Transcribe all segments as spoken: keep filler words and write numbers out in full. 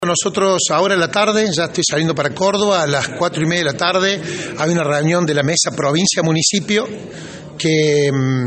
Nosotros ahora en la tarde, ya estoy saliendo para Córdoba, a las cuatro y media de la tarde, hay una reunión de la mesa provincia-municipio que,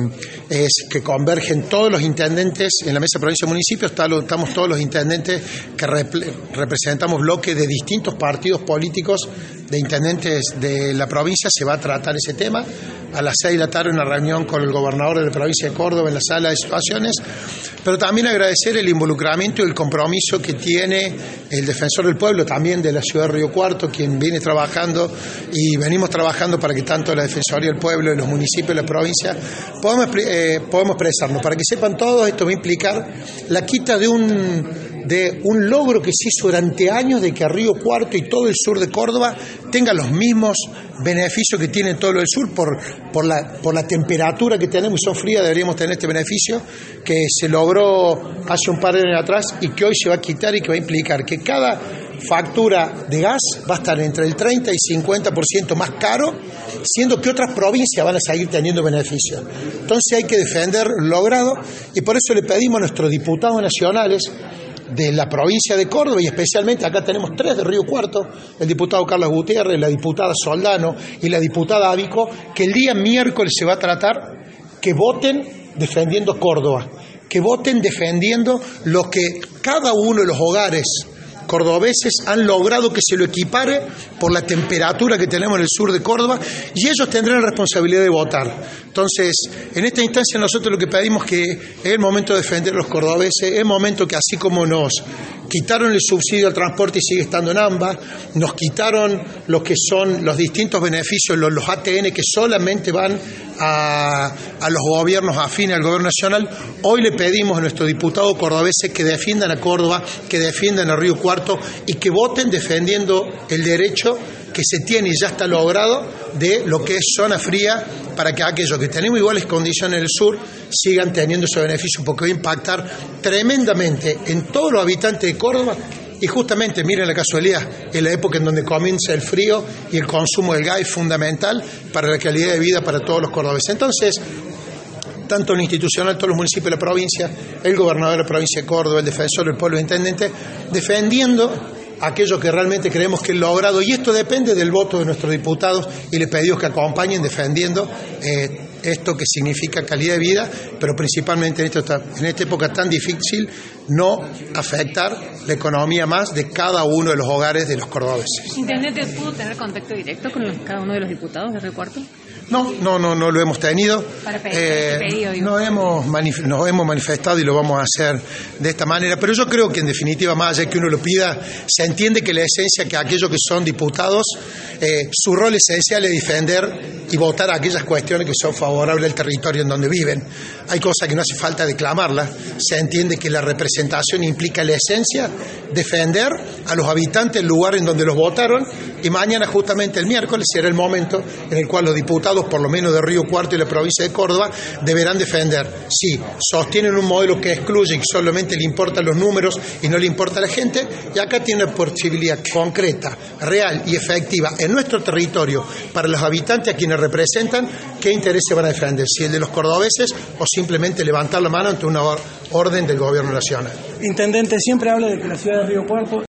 es, que convergen todos los intendentes en la mesa provincia-municipio, estamos todos los intendentes que rep, representamos bloques de distintos partidos políticos de intendentes de la provincia. Se va a tratar ese tema a las seis de la tarde, una reunión con el gobernador de la provincia de Córdoba en la sala de situaciones, pero también agradecer el involucramiento y el compromiso que tiene el defensor del pueblo, también de la ciudad de Río Cuarto, quien viene trabajando y venimos trabajando para que tanto la Defensoría del Pueblo y los municipios de la provincia podamos, eh, podamos expresarnos. Para que sepan todos, esto va a implicar la quita de un, de un logro que se hizo durante años de que Río Cuarto y todo el sur de Córdoba tengan los mismos beneficios que tiene todo el sur por, por, la, por la temperatura que tenemos, y son frías, deberíamos tener este beneficio que se logró hace un par de años atrás y que hoy se va a quitar y que va a implicar que cada factura de gas va a estar entre el treinta y cincuenta por ciento más caro, siendo que otras provincias van a seguir teniendo beneficios. Entonces hay que defender lo logrado y por eso le pedimos a nuestros diputados nacionales de la provincia de Córdoba, y especialmente acá tenemos tres de Río Cuarto, el diputado Carlos Gutiérrez, la diputada Soldano y la diputada Ábico, que el día miércoles se va a tratar que voten defendiendo Córdoba, que voten defendiendo lo que cada uno de los hogares cordobeses han logrado que se lo equipare por la temperatura que tenemos en el sur de Córdoba, y ellos tendrán la responsabilidad de votar. Entonces, en esta instancia nosotros lo que pedimos que es el momento de defender a los cordobeses, es el momento que así como nos quitaron el subsidio al transporte y sigue estando en AMBA, nos quitaron lo que son los distintos beneficios, los, los A T N que solamente van a, a los gobiernos afines al gobierno nacional. Hoy le pedimos a nuestros diputados cordobeses que defiendan a Córdoba, que defiendan a Río Cuarto y que voten defendiendo el derecho que se tiene y ya está logrado de lo que es zona fría, para que aquellos que tenemos iguales condiciones en el sur sigan teniendo ese beneficio, porque va a impactar tremendamente en todos los habitantes de Córdoba. Y justamente, miren la casualidad, en la época en donde comienza el frío y el consumo del gas es fundamental para la calidad de vida para todos los cordobeses. Entonces, tanto en institucional, todos los municipios de la provincia, el gobernador de la provincia de Córdoba, el defensor del pueblo, el intendente, defendiendo aquello que realmente creemos que es logrado, y esto depende del voto de nuestros diputados, y les pedimos que acompañen defendiendo eh, esto que significa calidad de vida, pero principalmente en esta, en esta época tan difícil, no afectar la economía más de cada uno de los hogares de los cordobeses. ¿Intendente pudo tener contacto directo con los, cada uno de los diputados de Río Cuarto? No, no, no, no lo hemos tenido. Para pedir, eh, pedido, digo. nos, hemos manif- nos hemos manifestado y lo vamos a hacer de esta manera, pero yo creo que en definitiva, más allá de que uno lo pida, se entiende que la esencia que aquellos que son diputados, eh, su rol esencial es defender y votar aquellas cuestiones que son favorables al territorio en donde viven. Hay cosas que no hace falta declamarlas, se entiende que la representación implica la esencia, defender a los habitantes del lugar en donde los votaron, y mañana justamente el miércoles será el momento en el cual los diputados, por lo menos de Río Cuarto y la provincia de Córdoba, deberán defender. Si sostienen un modelo que excluye y que solamente le importan los números y no le importa a la gente, y acá tiene una posibilidad concreta, real y efectiva en nuestro territorio para los habitantes a quienes representan, qué intereses van a defender, si el de los cordobeses o simplemente levantar la mano ante una orden del gobierno nacional. Intendente, siempre habla de que la ciudad de Río Cuarto